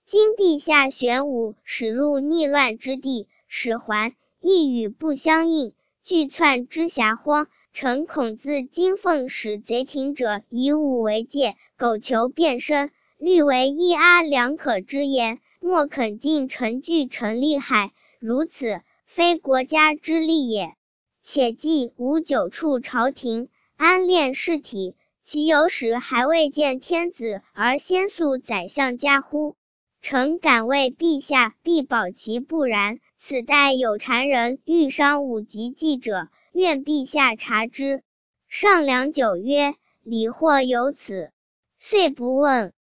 今陛下玄武，使入逆乱之地，使还，亦与不相应，俱窜之遐荒。臣恐自今奉使贼庭者以武为戒，苟求变身，虑为一阿两可之言，莫肯尽臣惧臣利害，如此非国家之利也。且既无久处朝廷，安练士体，其有使还未见天子而先诉宰相家乎？臣敢为陛下必保其不然。此待有谗人欲伤武及计者，愿陛下察之。上良久曰：礼或有此，遂不问。